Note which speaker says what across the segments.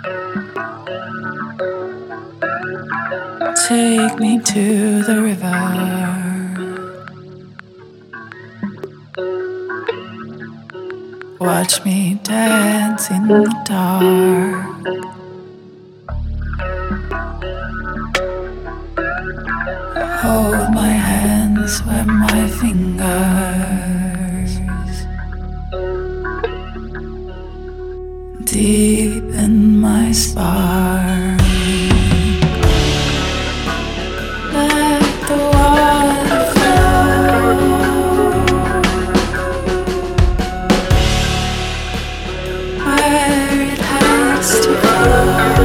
Speaker 1: Take me to the river. Watch me dance in the dark. Hold my hands, wet my fingers deep in my spark. Let the water flow where it has to flow.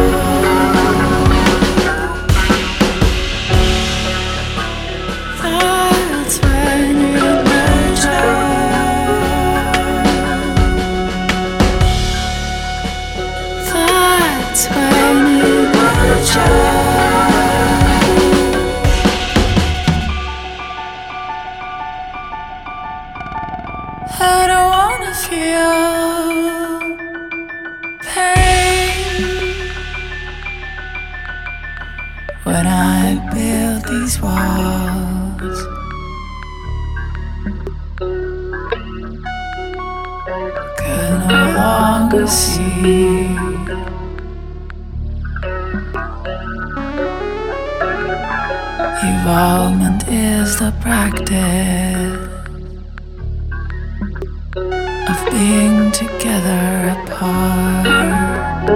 Speaker 1: That's when you nurture. That's when you nurture. I don't wanna feel pain when I build these walls. Can no longer see. Evolvement is the practice of being together apart.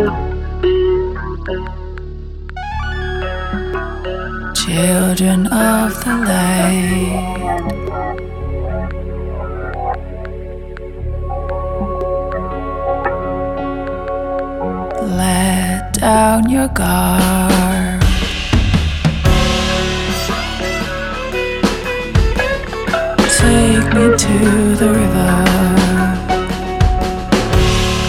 Speaker 1: Children of the light, let down your guard. Take me to the river.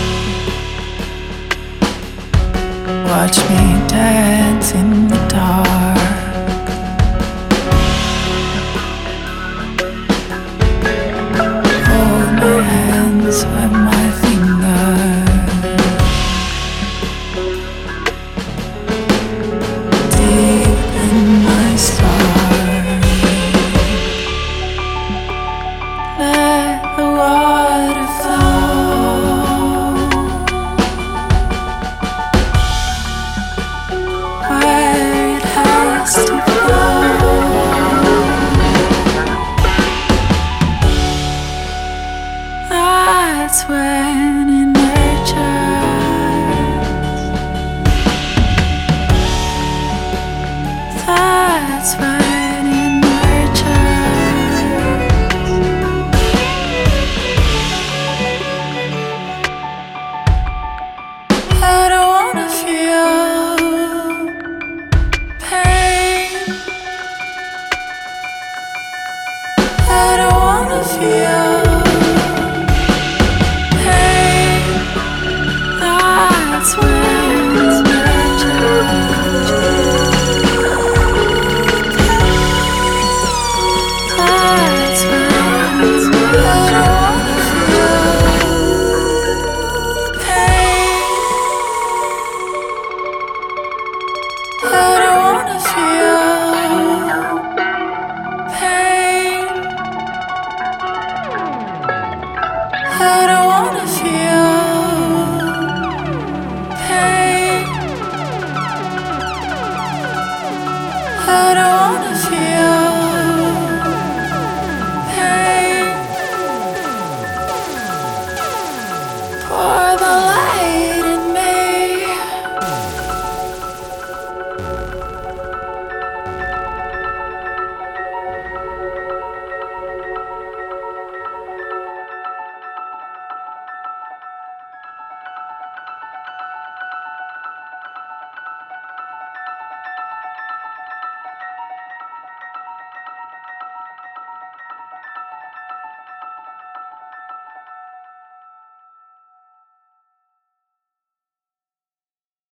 Speaker 1: Watch me dance in the dark.